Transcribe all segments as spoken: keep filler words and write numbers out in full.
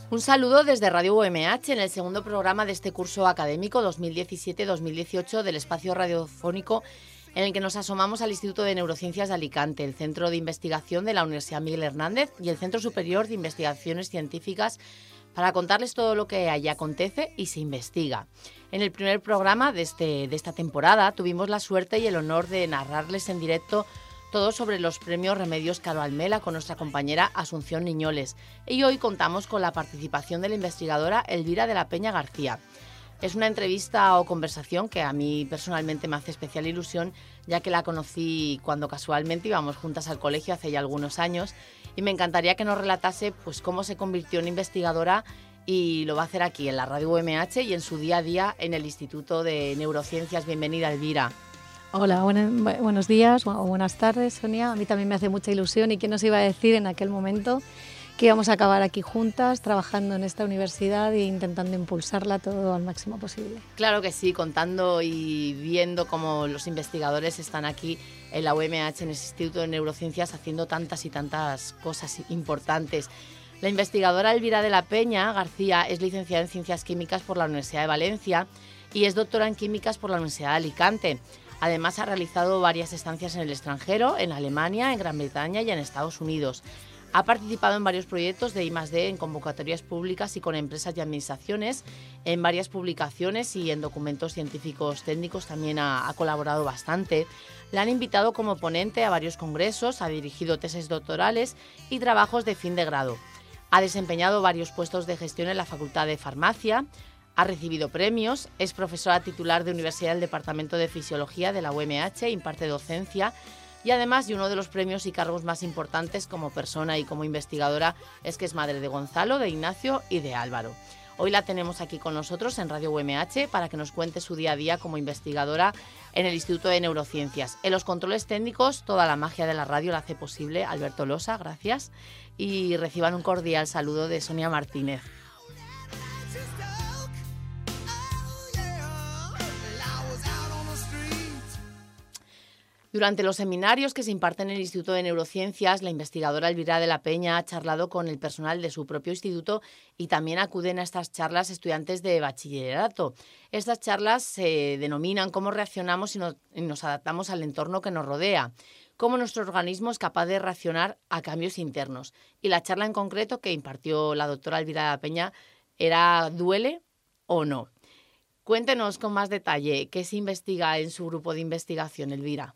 Un saludo desde Radio U M H en el segundo programa de este curso académico dos mil diecisiete dos mil dieciocho del espacio radiofónico en el que nos asomamos al Instituto de Neurociencias de Alicante, el Centro de Investigación de la Universidad Miguel Hernández y el Centro Superior de Investigaciones Científicas para contarles todo lo que allí acontece y se investiga. En el primer programa de, este, de esta temporada tuvimos la suerte y el honor de narrarles en directo todo sobre los premios Remedios Caro Almela con nuestra compañera Asunción Niñoles. Y hoy contamos con la participación de la investigadora Elvira de la Peña García. Es una entrevista o conversación que a mí personalmente me hace especial ilusión, ya que la conocí cuando casualmente íbamos juntas al colegio hace ya algunos años y me encantaría que nos relatase pues, cómo se convirtió en investigadora y lo va a hacer aquí en la Radio U M H y en su día a día en el Instituto de Neurociencias. Bienvenida, Elvira. Hola, buen, buenos días o buenas tardes, Sonia. A mí también me hace mucha ilusión y quién nos iba a decir en aquel momento que íbamos a acabar aquí juntas, trabajando en esta universidad e intentando impulsarla todo al máximo posible. Claro que sí, contando y viendo cómo los investigadores están aquí en la U M H, en el Instituto de Neurociencias, haciendo tantas y tantas cosas importantes. La investigadora Elvira de la Peña García es licenciada en Ciencias Químicas por la Universidad de Valencia y es doctora en Químicas por la Universidad de Alicante. Además, ha realizado varias estancias en el extranjero, en Alemania, en Gran Bretaña y en Estados Unidos. Ha participado en varios proyectos de I más D en convocatorias públicas y con empresas y administraciones, en varias publicaciones y en documentos científicos técnicos también ha, ha colaborado bastante. La han invitado como ponente a varios congresos, ha dirigido tesis doctorales y trabajos de fin de grado. Ha desempeñado varios puestos de gestión en la Facultad de Farmacia, ha recibido premios, es profesora titular de Universidad del Departamento de Fisiología de la U M H, imparte docencia y además de uno de los premios y cargos más importantes como persona y como investigadora es que es madre de Gonzalo, de Ignacio y de Álvaro. Hoy la tenemos aquí con nosotros en Radio U M H para que nos cuente su día a día como investigadora en el Instituto de Neurociencias. En los controles técnicos, toda la magia de la radio la hace posible Alberto Losa, gracias, y reciban un cordial saludo de Sonia Martínez. Durante los seminarios que se imparten en el Instituto de Neurociencias, la investigadora Elvira de la Peña ha charlado con el personal de su propio instituto y también acuden a estas charlas estudiantes de bachillerato. Estas charlas se denominan cómo reaccionamos y nos adaptamos al entorno que nos rodea, cómo nuestro organismo es capaz de reaccionar a cambios internos. Y la charla en concreto que impartió la doctora Elvira de la Peña era ¿duele o no? Cuéntenos con más detalle qué se investiga en su grupo de investigación, Elvira.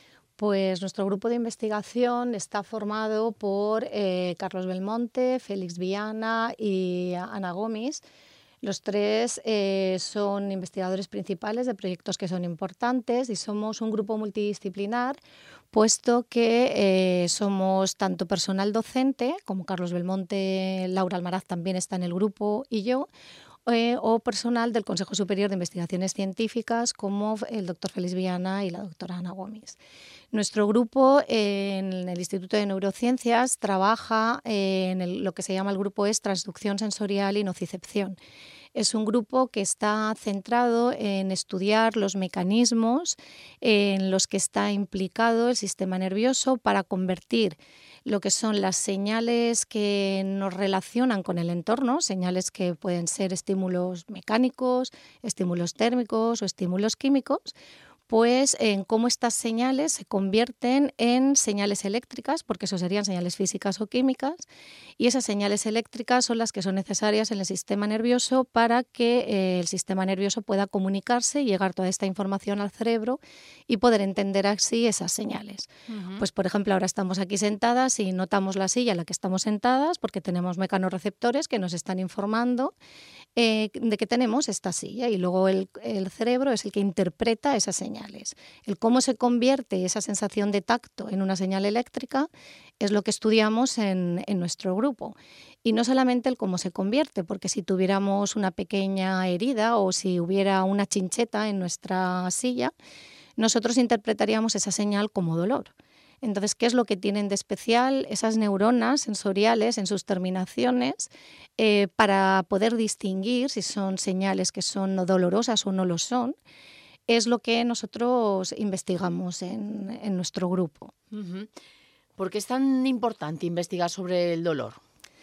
Pues nuestro grupo de investigación está formado por eh, Carlos Belmonte, Félix Viana y Ana Gómez. Los tres eh, son investigadores principales de proyectos que son importantes y somos un grupo multidisciplinar, puesto que eh, somos tanto personal docente, como Carlos Belmonte, Laura Almaraz también está en el grupo y yo, Eh, o personal del Consejo Superior de Investigaciones Científicas como el doctor Félix Viana y la doctora Ana Gómez. Nuestro grupo eh, en el Instituto de Neurociencias trabaja eh, en el, lo que se llama el grupo es Transducción Sensorial y Nocicepción. Es un grupo que está centrado en estudiar los mecanismos en los que está implicado el sistema nervioso para convertir lo que son las señales que nos relacionan con el entorno, señales que pueden ser estímulos mecánicos, estímulos térmicos o estímulos químicos, pues en cómo estas señales se convierten en señales eléctricas, porque eso serían señales físicas o químicas, y esas señales eléctricas son las que son necesarias en el sistema nervioso para que eh, el sistema nervioso pueda comunicarse y llegar toda esta información al cerebro y poder entender así esas señales. Uh-huh. Pues por ejemplo, ahora estamos aquí sentadas y notamos la silla en la que estamos sentadas porque tenemos mecanorreceptores que nos están informando eh, de que tenemos esta silla y luego el, el cerebro es el que interpreta esas señales. El cómo se convierte esa sensación de tacto en una señal eléctrica es lo que estudiamos en, en nuestro grupo. Y no solamente el cómo se convierte, porque si tuviéramos una pequeña herida o si hubiera una chincheta en nuestra silla, nosotros interpretaríamos esa señal como dolor. Entonces, ¿qué es lo que tienen de especial esas neuronas sensoriales en sus terminaciones eh, para poder distinguir si son señales que son dolorosas o no lo son? Es lo que nosotros investigamos en, en nuestro grupo. Uh-huh. ¿Por qué es tan importante investigar sobre el dolor?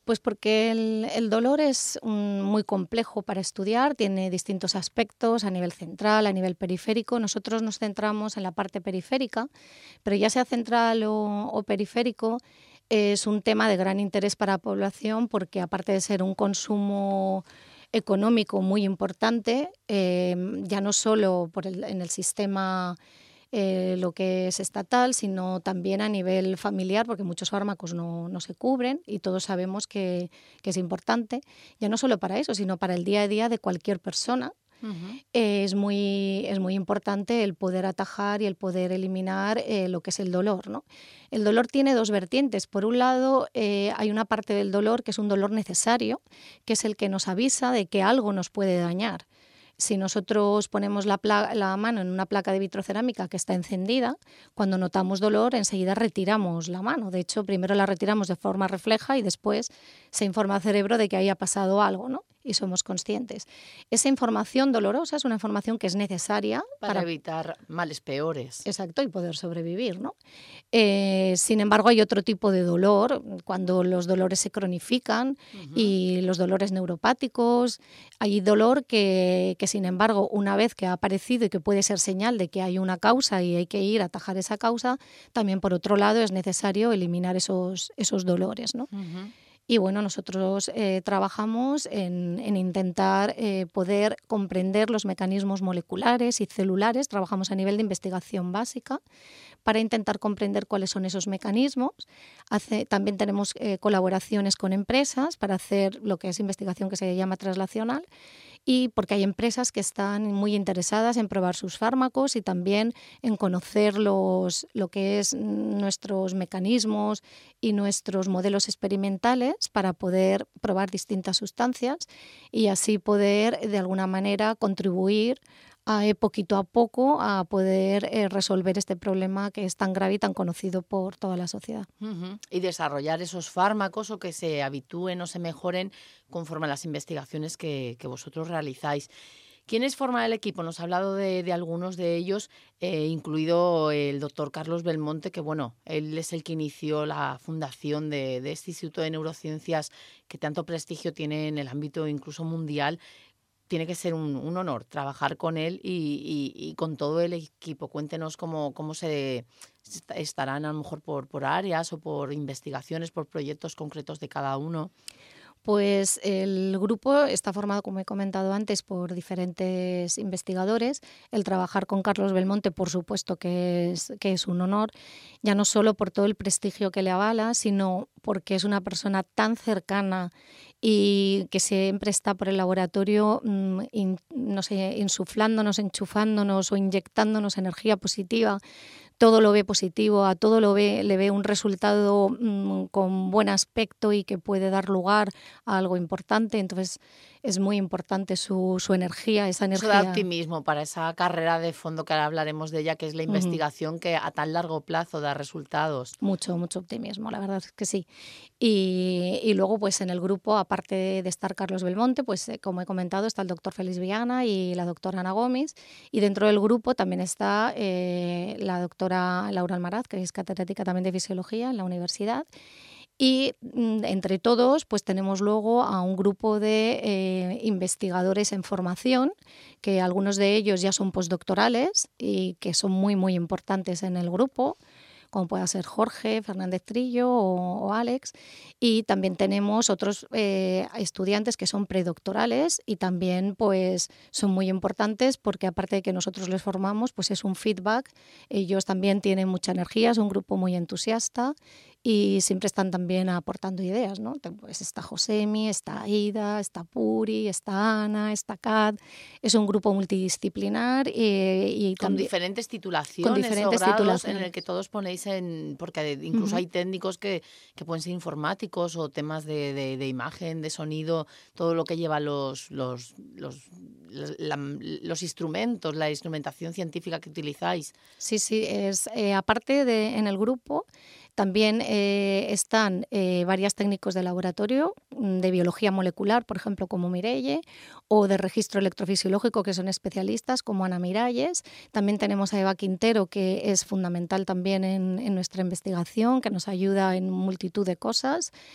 Pues porque el, el dolor es un, muy complejo para estudiar, tiene distintos aspectos a nivel central, a nivel periférico. Nosotros nos centramos en la parte periférica, pero ya sea central o, o periférico, es un tema de gran interés para la población porque aparte de ser un consumo económico muy importante, eh, ya no solo por el, en el sistema eh, lo que es estatal, sino también a nivel familiar, porque muchos fármacos no, no se cubren y todos sabemos que, que es importante, ya no solo para eso, sino para el día a día de cualquier persona. Uh-huh. eh, es, muy, es muy importante el poder atajar y el poder eliminar eh, lo que es el dolor, ¿no? El dolor tiene dos vertientes. Por un lado, eh, hay una parte del dolor que es un dolor necesario, que es el que nos avisa de que algo nos puede dañar. Si nosotros ponemos la, pla- la mano en una placa de vitrocerámica que está encendida, cuando notamos dolor, enseguida retiramos la mano. De hecho, primero la retiramos de forma refleja y después se informa al cerebro de que haya pasado algo, ¿no? Y somos conscientes. Esa información dolorosa es una información que es necesaria para, para evitar males peores. Exacto, y poder sobrevivir, ¿no? Eh, sin embargo, hay otro tipo de dolor, cuando los dolores se cronifican uh-huh. y los dolores neuropáticos. Hay dolor que, que, sin embargo, una vez que ha aparecido y que puede ser señal de que hay una causa y hay que ir a atajar esa causa, también, por otro lado, es necesario eliminar esos, esos dolores, ¿no? Uh-huh. Y bueno, nosotros eh, trabajamos en, en intentar eh, poder comprender los mecanismos moleculares y celulares, trabajamos a nivel de investigación básica para intentar comprender cuáles son esos mecanismos. Hace, también tenemos eh, colaboraciones con empresas para hacer lo que es investigación que se llama translacional, y porque hay empresas que están muy interesadas en probar sus fármacos y también en conocer los, lo que es nuestros mecanismos y nuestros modelos experimentales para poder probar distintas sustancias y así poder de alguna manera contribuir a, eh, poquito a poco a poder eh, resolver este problema que es tan grave y tan conocido por toda la sociedad. Uh-huh. Y desarrollar esos fármacos o que se habitúen o se mejoren conforme a las investigaciones que, que vosotros realizáis. ¿Quiénes forman el equipo? Nos ha hablado de, de algunos de ellos, eh, incluido el doctor Carlos Belmonte, que bueno, él es el que inició la fundación de, de este Instituto de Neurociencias que tanto prestigio tiene en el ámbito incluso mundial. Tiene que ser un, un honor trabajar con él y, y, y con todo el equipo. Cuéntenos cómo, cómo se estarán a lo mejor por, por áreas o por investigaciones, por proyectos concretos de cada uno. Pues el grupo está formado, como he comentado antes, por diferentes investigadores. El trabajar con Carlos Belmonte, por supuesto que es, que es un honor, ya no solo por todo el prestigio que le avala, sino porque es una persona tan cercana y que siempre está por el laboratorio, in, no sé, insuflándonos, enchufándonos o inyectándonos energía positiva. Todo lo ve positivo, a todo lo ve, le ve un resultado mmm, con buen aspecto y que puede dar lugar a algo importante. Entonces es muy importante su, su energía, esa energía. Eso da optimismo para esa carrera de fondo que ahora hablaremos de ella, que es la investigación uh-huh. que a tan largo plazo da resultados. Mucho, mucho optimismo, la verdad es que sí. Y, y luego, pues en el grupo, aparte de estar Carlos Belmonte, pues eh, como he comentado, está el doctor Félix Viana y la doctora Ana Gómez. Y dentro del grupo también está eh, la doctora Laura Almaraz, que es catedrática también de Fisiología en la universidad. Y entre todos pues tenemos luego a un grupo de eh, investigadores en formación, que algunos de ellos ya son postdoctorales y que son muy, muy importantes en el grupo, como pueda ser Jorge Fernández Trillo o, o Alex. Y también tenemos otros eh, estudiantes que son predoctorales y también pues son muy importantes porque aparte de que nosotros les formamos, pues es un feedback. Ellos también tienen mucha energía, es un grupo muy entusiasta y siempre están también aportando ideas, ¿no? Pues está Josemi, está Aida, está Puri, está Ana, está Kat. Es un grupo multidisciplinar eh, y con también, diferentes titulaciones con diferentes o grados titulaciones en el que todos ponéis en, porque incluso uh-huh. hay técnicos que, que pueden ser informáticos o temas de, de, de imagen, de sonido, todo lo que lleva los los los, la, los instrumentos, la instrumentación científica que utilizáis. Sí, sí, es eh, aparte de en el grupo también eh, están eh, varios técnicos de laboratorio de biología molecular, por ejemplo, como Mireille, o de registro electrofisiológico, que son especialistas, como Ana Miralles. También tenemos a Eva Quintero, que es fundamental también en, en nuestra investigación, que nos ayuda en multitud de cosas.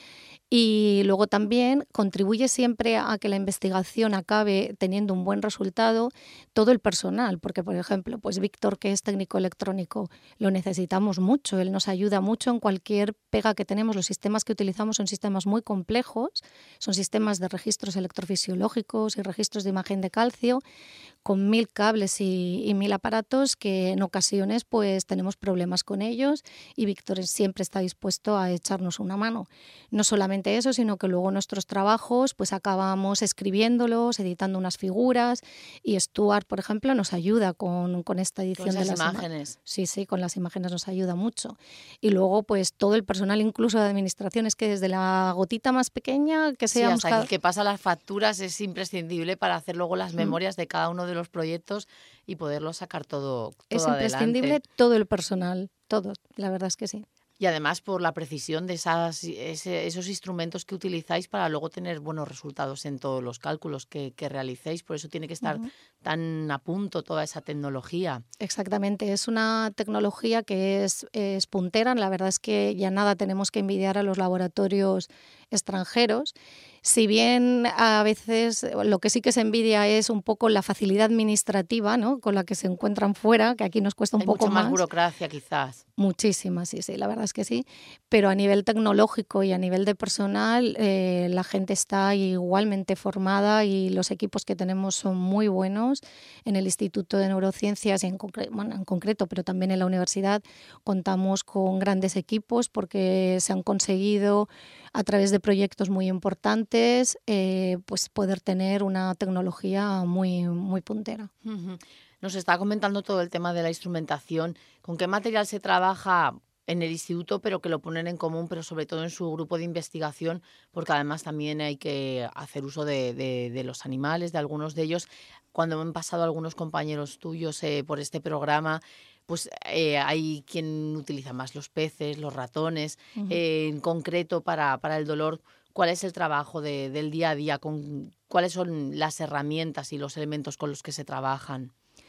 Y luego también contribuye siempre a que la investigación acabe teniendo un buen resultado todo el personal, porque por ejemplo, pues Víctor, que es técnico electrónico, lo necesitamos mucho, él nos ayuda mucho en cualquier pega que tenemos. Los sistemas que utilizamos son sistemas muy complejos, son sistemas de registros electrofisiológicos y registros de imagen de calcio, con mil cables y, y mil aparatos que en ocasiones pues tenemos problemas con ellos, y Víctor siempre está dispuesto a echarnos una mano. No solamente eso, sino que luego nuestros trabajos pues acabamos escribiéndolos, editando unas figuras, y Stuart, por ejemplo, nos ayuda con, con esta edición con esas de las imágenes. Ima- sí, sí, con las imágenes nos ayuda mucho. Y luego pues todo el personal, incluso de administración, es que desde la gotita más pequeña que Sí, seamos hasta cada... el que pasa las facturas es imprescindible para hacer luego las Mm. memorias de cada uno de los proyectos y poderlo sacar todo, Es todo imprescindible adelante. todo el personal, todo, la verdad es que sí. Y además por la precisión de esas, ese- esos instrumentos que utilizáis para luego tener buenos resultados en todos los cálculos que, que realicéis. Por eso tiene que estar Ujú. tan a punto toda esa tecnología. Exactamente, es una tecnología que es, es puntera. La verdad es que ya nada tenemos que envidiar a los laboratorios extranjeros. Si bien a veces lo que sí que se envidia es un poco la facilidad administrativa, ¿no?, con la que se encuentran fuera, que aquí nos cuesta un Hay poco mucha más más. burocracia quizás. Muchísimas, sí, sí, la verdad es que sí. Pero a nivel tecnológico y a nivel de personal, eh, la gente está igualmente formada y los equipos que tenemos son muy buenos. En el Instituto de Neurociencias, y en, concre- bueno, en concreto, pero también en la universidad, contamos con grandes equipos porque se han conseguido, a través de proyectos muy importantes, eh, pues poder tener una tecnología muy, muy puntera. Ujú. Nos está comentando todo el tema de la instrumentación. ¿Con qué material se trabaja en el instituto, pero que lo ponen en común, pero sobre todo en su grupo de investigación? Porque además también hay que hacer uso de, de- de los animales, de algunos de ellos. Cuando han pasado algunos compañeros tuyos eh, por este programa, pues eh, hay quien utiliza más los peces, los ratones. Ujú. Eh, en concreto, para, para el dolor, ¿cuál es el trabajo de- del día a día? Con, ¿cuáles son las herramientas y los elementos con los que se trabajan?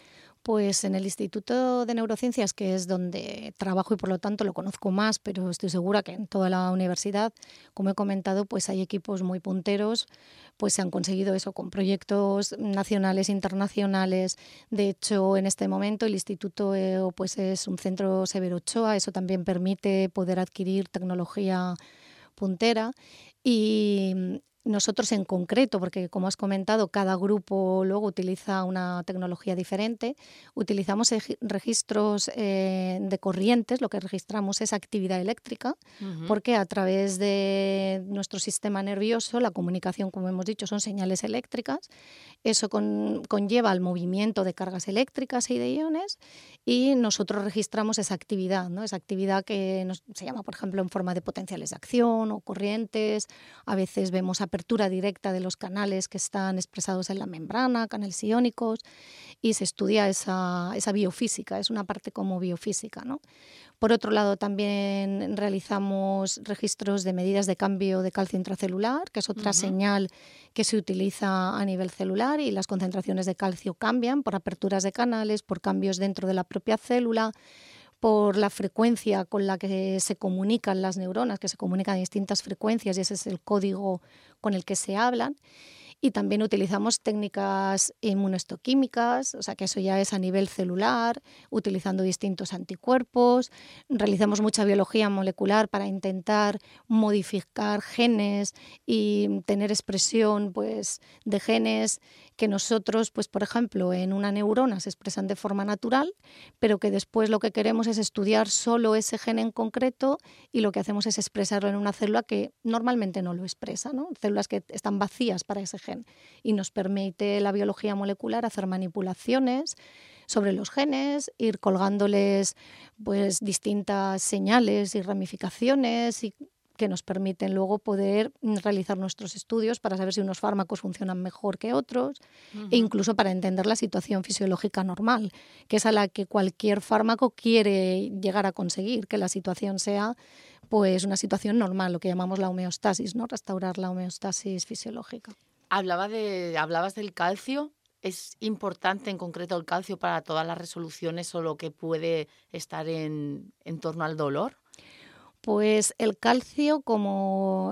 Pues en el Instituto de Neurociencias, que es donde trabajo y por lo tanto lo conozco más, pero estoy segura que en toda la universidad, como he comentado, pues hay equipos muy punteros, pues se han conseguido eso con proyectos nacionales, internacionales. De hecho, en este momento el Instituto eh, pues es un centro Severo Ochoa, eso también permite poder adquirir tecnología puntera. Y nosotros en concreto, porque como has comentado, cada grupo luego utiliza una tecnología diferente, utilizamos egi- registros eh, de corrientes. Lo que registramos es actividad eléctrica, Ujú. porque a través de nuestro sistema nervioso, la comunicación, como hemos dicho, son señales eléctricas. Eso con- conlleva el movimiento de cargas eléctricas y de iones, y nosotros registramos esa actividad, ¿no? Esa actividad que nos- se llama, por ejemplo, en forma de potenciales de acción o corrientes. A veces vemos apertura directa de los canales que están expresados en la membrana, canales iónicos, y se estudia esa, esa biofísica, es una parte como biofísica, ¿no? Por otro lado, también realizamos registros de medidas de cambio de calcio intracelular, que es otra Ujú. señal que se utiliza a nivel celular, y las concentraciones de calcio cambian por aperturas de canales, por cambios dentro de la propia célula, por la frecuencia con la que se comunican las neuronas, que se comunican a distintas frecuencias, y ese es el código con el que se hablan. Y también utilizamos técnicas inmunohistoquímicas, o sea que eso ya es a nivel celular, utilizando distintos anticuerpos. Realizamos mucha biología molecular para intentar modificar genes y tener expresión, pues, de genes que nosotros, pues, por ejemplo, en una neurona se expresan de forma natural, pero que después lo que queremos es estudiar solo ese gen en concreto, y lo que hacemos es expresarlo en una célula que normalmente no lo expresa, ¿no? Células que están vacías para ese gen. Y nos permite la biología molecular hacer manipulaciones sobre los genes, ir colgándoles pues distintas señales y ramificaciones, y que nos permiten luego poder realizar nuestros estudios para saber si unos fármacos funcionan mejor que otros, e Ujú. incluso para entender la situación fisiológica normal, que es a la que cualquier fármaco quiere llegar a conseguir, que la situación sea pues una situación normal, lo que llamamos la homeostasis, ¿no? Restaurar la homeostasis fisiológica. Hablaba de, hablabas del calcio. ¿Es importante en concreto el calcio para todas las resoluciones o lo que puede estar en, en torno al dolor? Pues el calcio, como en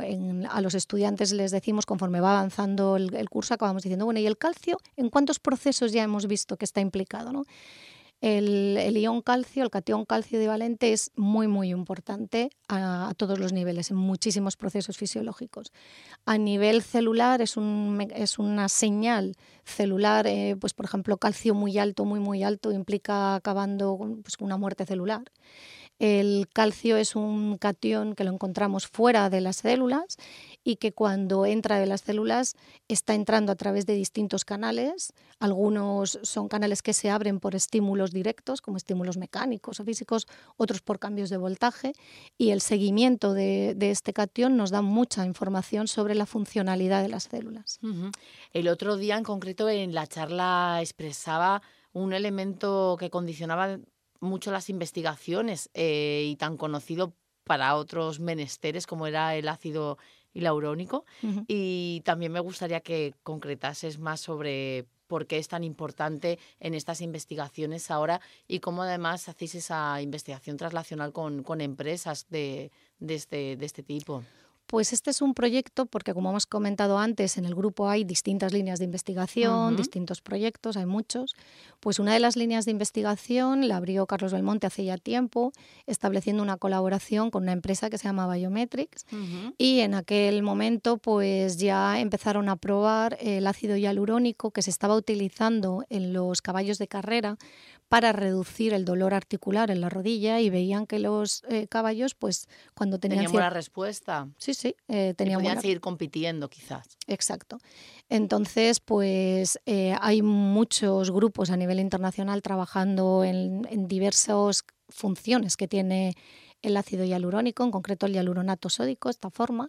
en, a los estudiantes les decimos, conforme va avanzando el, el curso, acabamos diciendo, bueno, ¿y el calcio? ¿En cuántos procesos ya hemos visto que está implicado, ¿no? El, el ion calcio, el catión calcio divalente es muy, muy importante a, a todos los niveles, en muchísimos procesos fisiológicos. A nivel celular es, un, es una señal celular, eh, pues por ejemplo, calcio muy alto, muy, muy alto, implica acabando con pues, una muerte celular. El calcio es un catión que lo encontramos fuera de las células y que cuando entra de las células está entrando a través de distintos canales. Algunos son canales que se abren por estímulos directos, como estímulos mecánicos o físicos, otros por cambios de voltaje. Y el seguimiento de, de este catión nos da mucha información sobre la funcionalidad de las células. Uh-huh. El otro día en concreto en la charla expresaba un elemento que condicionaba mucho las investigaciones eh, y tan conocido para otros menesteres como era el ácido hialurónico. Uh-huh. Y también me gustaría que concretases más sobre por qué es tan importante en estas investigaciones ahora y cómo además hacéis esa investigación translacional con, con empresas de, de, este, de este tipo. Pues este es un proyecto porque, como hemos comentado antes, en el grupo hay distintas líneas de investigación, uh-huh. distintos proyectos, hay muchos. Pues una de las líneas de investigación la abrió Carlos Belmonte hace ya tiempo, estableciendo una colaboración con una empresa que se llama Biometrics. Uh-huh. Y en aquel momento pues ya empezaron a probar el ácido hialurónico que se estaba utilizando en los caballos de carrera para reducir el dolor articular en la rodilla, y veían que los eh, caballos, pues cuando tenían... Tenían buena respuesta. Sí, sí. Eh, tenían y podían buena... seguir compitiendo, quizás. Exacto. Entonces, pues eh, hay muchos grupos a nivel internacional trabajando en, en diversas funciones que tiene el ácido hialurónico, en concreto el hialuronato sódico, esta forma.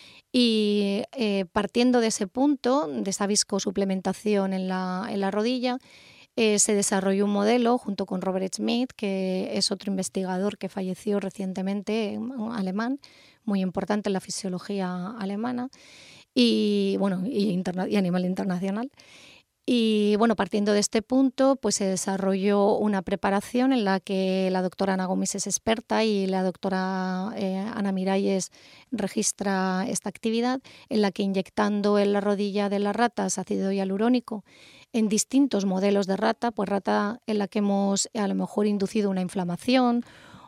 Y eh, partiendo de ese punto, de esa viscosuplementación en la, en la rodilla, Eh, se desarrolló un modelo junto con Robert Schmidt, que es otro investigador que falleció recientemente, un alemán, muy importante en la fisiología alemana y, bueno, y, interna- y a nivel internacional. Y bueno, partiendo de este punto, pues se desarrolló una preparación en la que la doctora Ana Gómez es experta y la doctora eh, Ana Miralles registra esta actividad, en la que inyectando en la rodilla de las ratas ácido hialurónico en distintos modelos de rata, pues rata en la que hemos a lo mejor inducido una inflamación,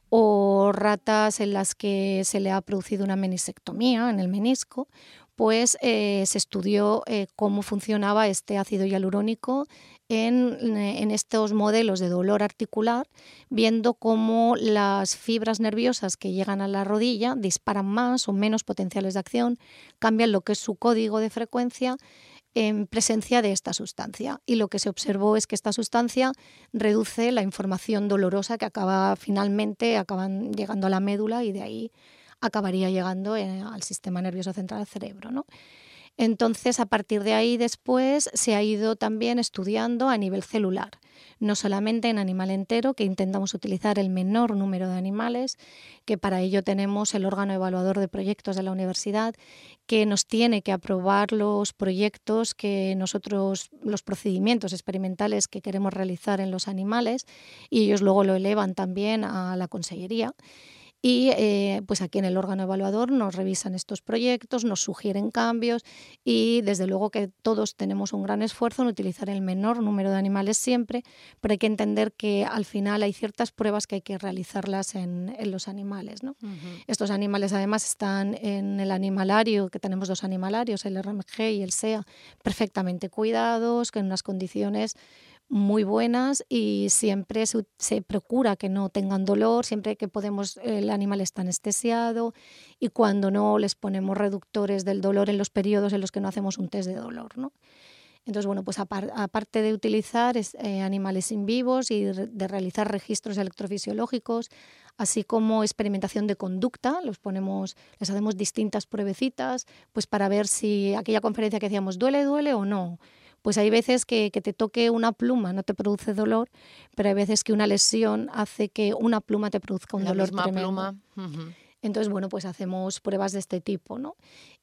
o ratas en las que se le ha producido una menisectomía en el menisco, pues eh, se estudió eh, cómo funcionaba este ácido hialurónico en, en estos modelos de dolor articular, viendo cómo las fibras nerviosas que llegan a la rodilla disparan más o menos potenciales de acción, cambian lo que es su código de frecuencia en presencia de esta sustancia. Y lo que se observó es que esta sustancia reduce la información dolorosa que acaba finalmente acaban llegando a la médula y de ahí acabaría llegando eh, al sistema nervioso central, al cerebro, ¿no? Entonces, a partir de ahí después se ha ido también estudiando a nivel celular, no solamente en animal entero, que intentamos utilizar el menor número de animales, que para ello tenemos el órgano evaluador de proyectos de la universidad, que nos tiene que aprobar los proyectos que nosotros, los procedimientos experimentales que queremos realizar en los animales, y ellos luego lo elevan también a la consellería. Y eh, pues aquí en el órgano evaluador nos revisan estos proyectos, nos sugieren cambios y desde luego que todos tenemos un gran esfuerzo en utilizar el menor número de animales siempre, pero hay que entender que al final hay ciertas pruebas que hay que realizarlas en, en los animales, ¿no? Uh-huh. Estos animales además están en el animalario, que tenemos dos animalarios, el R M G y el S E A, perfectamente cuidados, que en unas condiciones muy buenas, y siempre se, se procura que no tengan dolor, siempre que podemos el animal está anestesiado, y cuando no les ponemos reductores del dolor en los periodos en los que no hacemos un test de dolor, ¿no? Entonces, bueno, pues apar, aparte de utilizar eh, animales in vivos y de, de realizar registros electrofisiológicos, así como experimentación de conducta, los ponemos, les hacemos distintas pruebecitas, pues para ver si aquella conferencia que decíamos duele, duele o no. Pues hay veces que, que te toque una pluma, no te produce dolor, pero hay veces que una lesión hace que una pluma te produzca un La dolor misma tremendo. Pluma. Uh-huh. Entonces, bueno, pues hacemos pruebas de este tipo, ¿no?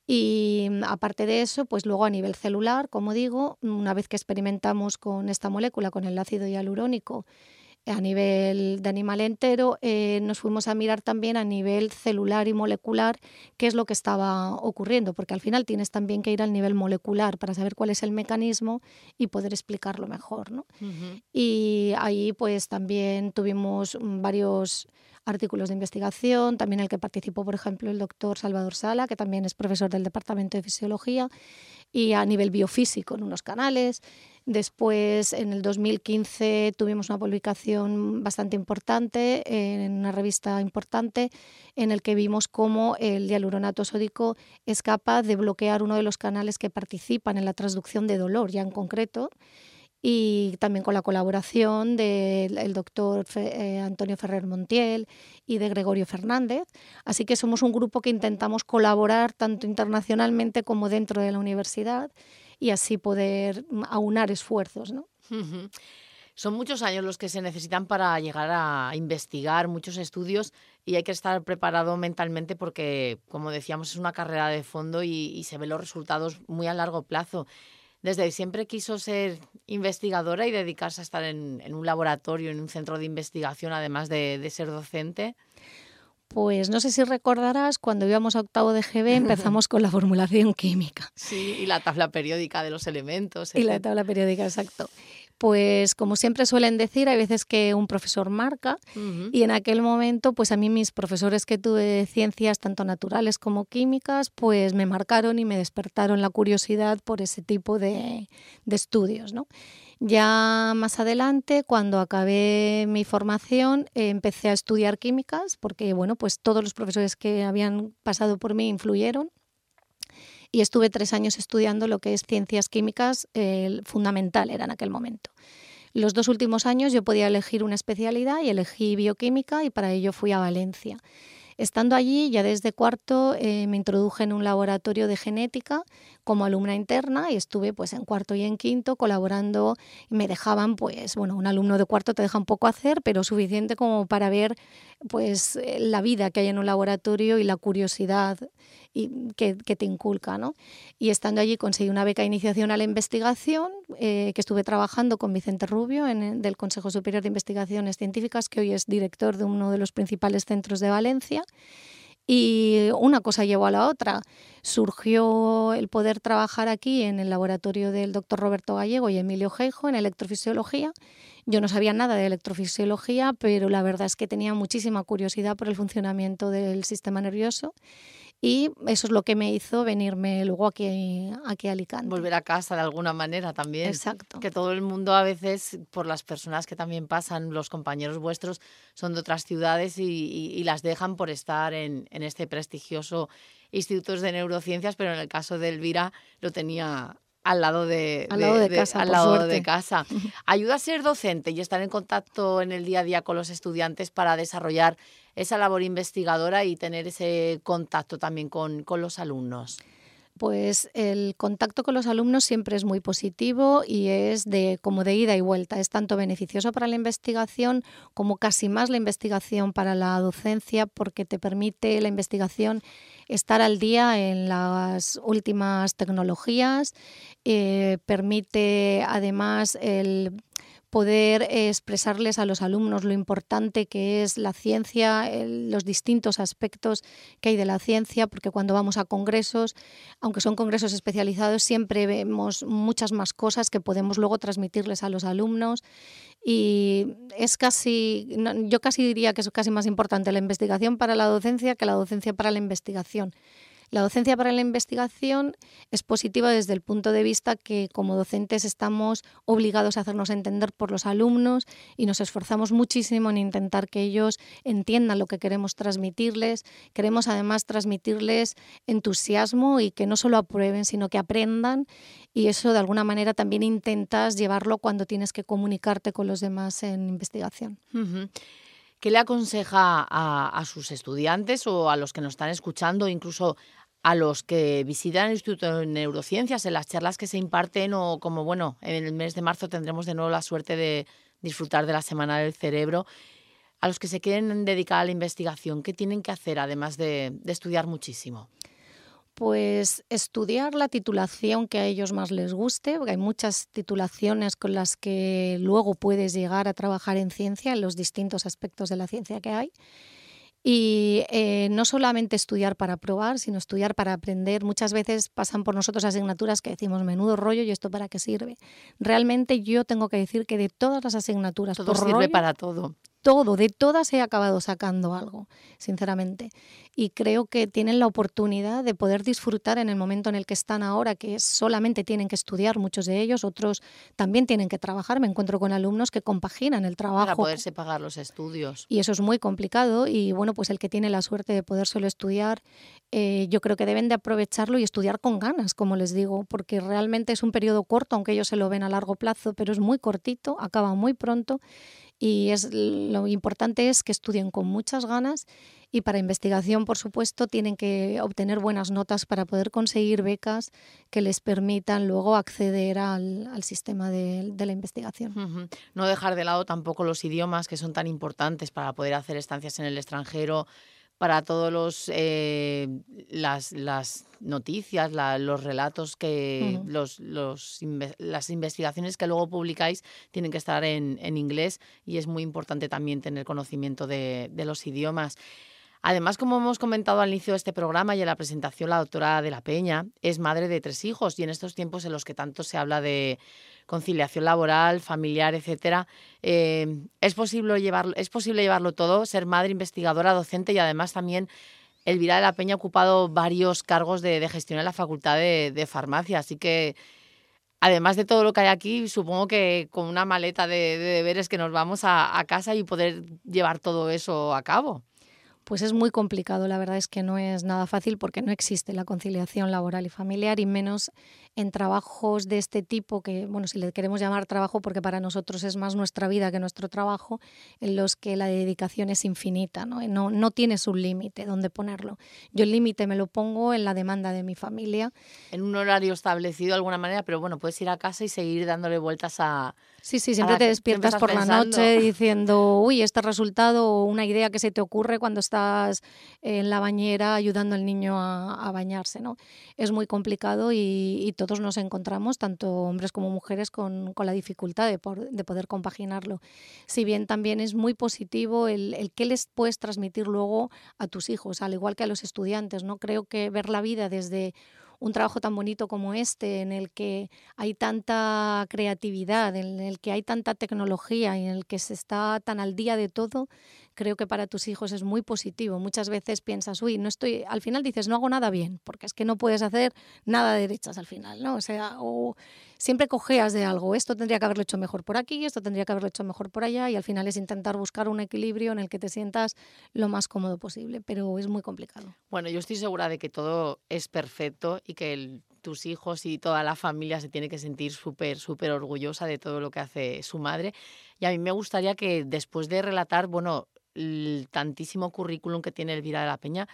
Y aparte de eso, pues luego a nivel celular, como digo, una vez que experimentamos con esta molécula, con el ácido hialurónico, a nivel de animal entero, eh, nos fuimos a mirar también a nivel celular y molecular qué es lo que estaba ocurriendo, porque al final tienes también que ir al nivel molecular para saber cuál es el mecanismo y poder explicarlo mejor, ¿no? Ujú. Y ahí pues también tuvimos mm, varios artículos de investigación, también el que participó, por ejemplo, el doctor Salvador Sala, que también es profesor del Departamento de Fisiología, y a nivel biofísico en unos canales. Después, en el dos mil quince, tuvimos una publicación bastante importante en una revista importante en el que vimos cómo el hialuronato sódico es capaz de bloquear uno de los canales que participan en la transducción de dolor, ya en concreto, y también con la colaboración del el doctor Fe- eh, Antonio Ferrer Montiel y de Gregorio Fernández. Así que somos un grupo que intentamos colaborar tanto internacionalmente como dentro de la universidad y así poder mm, aunar esfuerzos, ¿no? Ujú. Son muchos años los que se necesitan para llegar a investigar, muchos estudios, y hay que estar preparado mentalmente porque, como decíamos, es una carrera de fondo y, y se ven los resultados muy a largo plazo. Desde siempre quiso ser investigadora y dedicarse a estar en, en un laboratorio, en un centro de investigación, además de, de ser docente. Pues no sé si recordarás, cuando íbamos a octavo de G B empezamos con la formulación química. Sí, y la tabla periódica de los elementos, Y la etcétera. tabla periódica, exacto. Pues como siempre suelen decir, hay veces que un profesor marca Ujú. y en aquel momento, pues a mí mis profesores que tuve de ciencias, tanto naturales como químicas, pues me marcaron y me despertaron la curiosidad por ese tipo de, de estudios, ¿no? Ya más adelante, cuando acabé mi formación, eh, empecé a estudiar químicas porque, bueno, pues todos los profesores que habían pasado por mí influyeron y estuve tres años estudiando lo que es ciencias químicas, eh, fundamental era en aquel momento. Los dos últimos años yo podía elegir una especialidad y elegí bioquímica y para ello fui a Valencia. Estando allí, ya desde cuarto, eh, me introduje en un laboratorio de genética como alumna interna y estuve pues en cuarto y en quinto colaborando. Me dejaban, pues, bueno, un alumno de cuarto te deja un poco hacer, pero suficiente como para ver pues eh, la vida que hay en un laboratorio y la curiosidad y, que, que te inculca, ¿no? Y estando allí conseguí una beca de iniciación a la investigación, eh, que estuve trabajando con Vicente Rubio en, el- del Consejo Superior de Investigaciones Científicas, que hoy es director de uno de los principales centros de Valencia. Y una cosa llevó a la otra. Surgió el poder trabajar aquí en el laboratorio del doctor Roberto Gallego y Emilio Geijo en electrofisiología. Yo no sabía nada de electrofisiología, pero la verdad es que tenía muchísima curiosidad por el funcionamiento del sistema nervioso y eso es lo que me hizo venirme luego aquí, aquí a Alicante. Volver a casa de alguna manera también. Exacto. Que todo el mundo a veces, por las personas que también pasan, los compañeros vuestros, son de otras ciudades y, y- y las dejan por estar en, en este prestigioso Instituto de Neurociencias, pero en el caso de Elvira lo tenía al lado de, Al lado de- de de- casa, al por lado de suerte. casa. Ayuda a ser docente y estar en contacto en el día a día con los estudiantes para desarrollar esa labor investigadora y tener ese contacto también con, con los alumnos. Pues el contacto con los alumnos siempre es muy positivo y es de como de ida y vuelta. Es tanto beneficioso para la investigación como casi más la investigación para la docencia, porque te permite la investigación estar al día en las últimas tecnologías, eh, permite además el poder expresarles a los alumnos lo importante que es la ciencia, el- los distintos aspectos que hay de la ciencia, porque cuando vamos a congresos, aunque son congresos especializados, siempre vemos muchas más cosas que podemos luego transmitirles a los alumnos y es casi, no, yo casi diría que es casi más importante la investigación para la docencia que la docencia para la investigación. La docencia para la investigación es positiva desde el punto de vista que como docentes estamos obligados a hacernos entender por los alumnos y nos esforzamos muchísimo en intentar que ellos entiendan lo que queremos transmitirles. Queremos además transmitirles entusiasmo y que no solo aprueben, sino que aprendan y eso de alguna manera también intentas llevarlo cuando tienes que comunicarte con los demás en investigación. Ujú. ¿Qué le aconseja a, a sus estudiantes o a los que nos están escuchando, incluso a los que visitan el Instituto de Neurociencias en las charlas que se imparten o como, bueno, en el mes de marzo tendremos de nuevo la suerte de disfrutar de la Semana del Cerebro, a los que se quieren dedicar a la investigación, ¿qué tienen que hacer además de, de estudiar muchísimo? Pues estudiar la titulación que a ellos más les guste, porque hay muchas titulaciones con las que luego puedes llegar a trabajar en ciencia, en los distintos aspectos de la ciencia que hay. Y eh, no solamente estudiar para probar, sino estudiar para aprender. Muchas veces pasan por nosotros asignaturas que decimos, menudo rollo, ¿y esto para qué sirve? Realmente yo tengo que decir que de todas las asignaturas, Todo por sirve rollo, para todo. todo, de todas he acabado sacando algo, sinceramente. Y creo que tienen la oportunidad de poder disfrutar en el momento en el que están ahora, que solamente tienen que estudiar, muchos de ellos, otros también tienen que trabajar. Me encuentro con alumnos que compaginan el trabajo. Para poderse pagar los estudios. Y eso es muy complicado y bueno, pues el que tiene la suerte de podérselo estudiar, eh, yo creo que deben de aprovecharlo y estudiar con ganas, como les digo, porque realmente es un periodo corto, aunque ellos se lo ven a largo plazo, pero es muy cortito, acaba muy pronto. Y es, lo importante es que estudien con muchas ganas y para investigación, por supuesto, tienen que obtener buenas notas para poder conseguir becas que les permitan luego acceder al, al sistema de, de la investigación. Uh-huh. No dejar de lado tampoco los idiomas, que son tan importantes para poder hacer estancias en el extranjero, para todos los eh, las, las noticias, la, los relatos que uh-huh. los, los las investigaciones que luego publicáis tienen que estar en, en inglés y es muy importante también tener conocimiento de, de los idiomas. Además, como hemos comentado al inicio de este programa y en la presentación, la doctora de la Peña es madre de tres hijos y en estos tiempos en los que tanto se habla de conciliación laboral, familiar, etcétera, eh, es posible llevarlo, es posible llevarlo todo, ser madre, investigadora, docente y además también Elvira de la Peña ha ocupado varios cargos de, de gestión en la Facultad de, de Farmacia, así que además de todo lo que hay aquí, supongo que con una maleta de, de deberes que nos vamos a, a casa y poder llevar todo eso a cabo. Pues es muy complicado, la verdad es que no es nada fácil porque no existe la conciliación laboral y familiar y menos en trabajos de este tipo que, bueno, si le queremos llamar trabajo porque para nosotros es más nuestra vida que nuestro trabajo, en los que la dedicación es infinita, ¿no? No, no tienes un límite donde ponerlo. Yo el límite me lo pongo en la demanda de mi familia. En un horario establecido de alguna manera, pero bueno, puedes ir a casa y seguir dándole vueltas a... Sí, sí, siempre te despiertas por pensando? la noche diciendo, uy, este resultado o una idea que se te ocurre cuando estás en la bañera ayudando al niño a, a bañarse, ¿no? Es muy complicado y, y todos nos encontramos, tanto hombres como mujeres, con, con la dificultad de, por, de poder compaginarlo. Si bien también es muy positivo el, el qué les puedes transmitir luego a tus hijos, al igual que a los estudiantes, ¿no? Creo que ver la vida desde un trabajo tan bonito como este, en el que hay tanta creatividad, en el que hay tanta tecnología y en el que se está tan al día de todo, creo que para tus hijos es muy positivo. Muchas veces piensas, uy, no estoy, al final dices, no hago nada bien, porque es que no puedes hacer nada de derechas al final, ¿no? O sea, o siempre cojeas de algo, esto tendría que haberlo hecho mejor por aquí, esto tendría que haberlo hecho mejor por allá, y al final es intentar buscar un equilibrio en el que te sientas lo más cómodo posible, pero es muy complicado. Bueno, yo estoy segura de que todo es perfecto y que el, tus hijos y toda la familia se tiene que sentir súper, súper orgullosa de todo lo que hace su madre. Y a mí me gustaría que después de relatar, bueno, el tantísimo currículum que tiene Elvira de la Peña,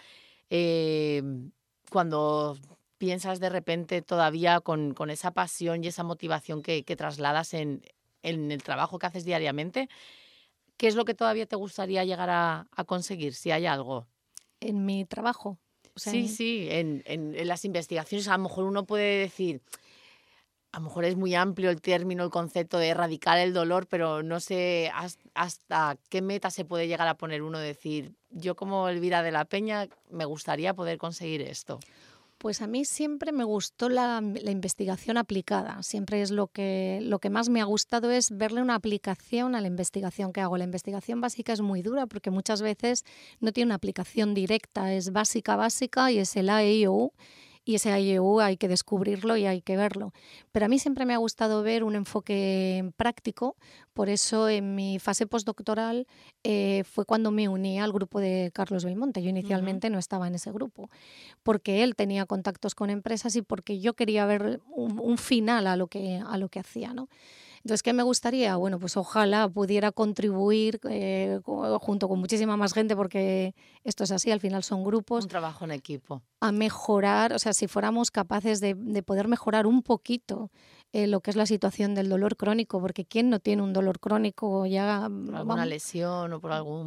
eh, cuando piensas de repente todavía con, con esa pasión y esa motivación que, que trasladas en, en el trabajo que haces diariamente, ¿qué es lo que todavía te gustaría llegar a, a conseguir, si hay algo? En mi trabajo. O sea, sí, en... sí, en, en, en las investigaciones a lo mejor uno puede decir, a lo mejor es muy amplio el término, el concepto de erradicar el dolor, pero no sé hasta qué meta se puede llegar a poner uno, decir, yo como Elvira de la Peña me gustaría poder conseguir esto. Pues a mí siempre me gustó la, la investigación aplicada, siempre es lo que, lo que más me ha gustado es verle una aplicación a la investigación que hago. La investigación básica es muy dura porque muchas veces no tiene una aplicación directa, es básica, básica y es el A, E, I, O, U. Y ese A, I, E, U hay que descubrirlo y hay que verlo. Pero a mí siempre me ha gustado ver un enfoque práctico, por eso en mi fase postdoctoral eh, fue cuando me uní al grupo de Carlos Belmonte. Yo inicialmente uh-huh. no estaba en ese grupo, porque él tenía contactos con empresas y porque yo quería ver un, un final a lo que, a lo que hacía, ¿no? Entonces, ¿qué me gustaría? Bueno, pues ojalá pudiera contribuir eh, junto con muchísima más gente, porque esto es así, al final son grupos. Un trabajo en equipo. A mejorar, o sea, si fuéramos capaces de, de poder mejorar un poquito eh, lo que es la situación del dolor crónico, porque ¿quién no tiene un dolor crónico ya? Por alguna vamos, lesión o por algún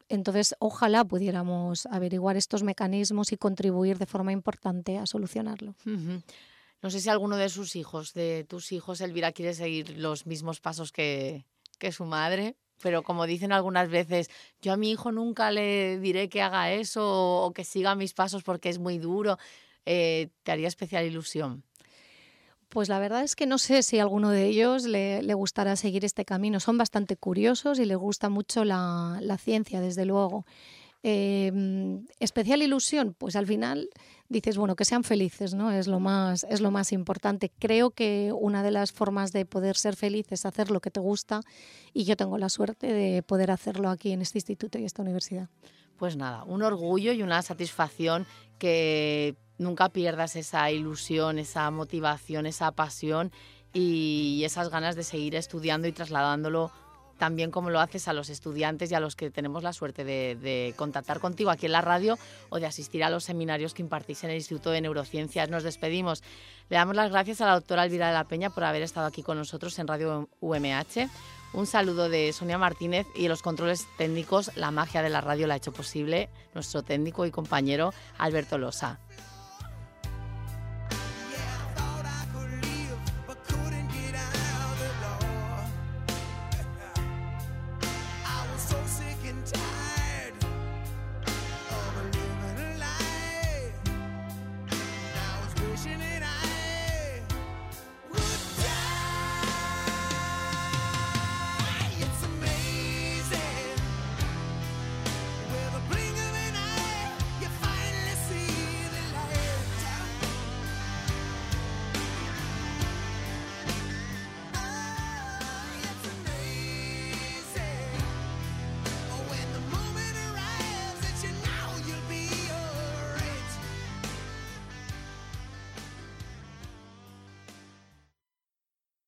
Entonces, ojalá pudiéramos averiguar estos mecanismos y contribuir de forma importante a solucionarlo. Uh-huh. No sé si alguno de sus hijos, de tus hijos, Elvira, quiere seguir los mismos pasos que, que su madre, pero como dicen algunas veces, yo a mi hijo nunca le diré que haga eso o que siga mis pasos porque es muy duro. Eh, ¿te haría especial ilusión? Pues la verdad es que no sé si a alguno de ellos le, le gustará seguir este camino. Son bastante curiosos y les gusta mucho la, la ciencia, desde luego. Eh, especial ilusión, pues al final dices, bueno, que sean felices, ¿no? Es lo más, es lo más importante. Creo que una de las formas de poder ser feliz es hacer lo que te gusta, y yo tengo la suerte de poder hacerlo aquí en este instituto y esta universidad. Pues nada, un orgullo y una satisfacción, que nunca pierdas esa ilusión, esa motivación, esa pasión y esas ganas de seguir estudiando y trasladándolo también como lo haces a los estudiantes y a los que tenemos la suerte de, de contactar contigo aquí en la radio o de asistir a los seminarios que impartís en el Instituto de Neurociencias. Nos despedimos. Le damos las gracias a la doctora Elvira de la Peña por haber estado aquí con nosotros en Radio U M H. Un saludo de Sonia Martínez, y los controles técnicos, la magia de la radio la ha hecho posible nuestro técnico y compañero Alberto Losa.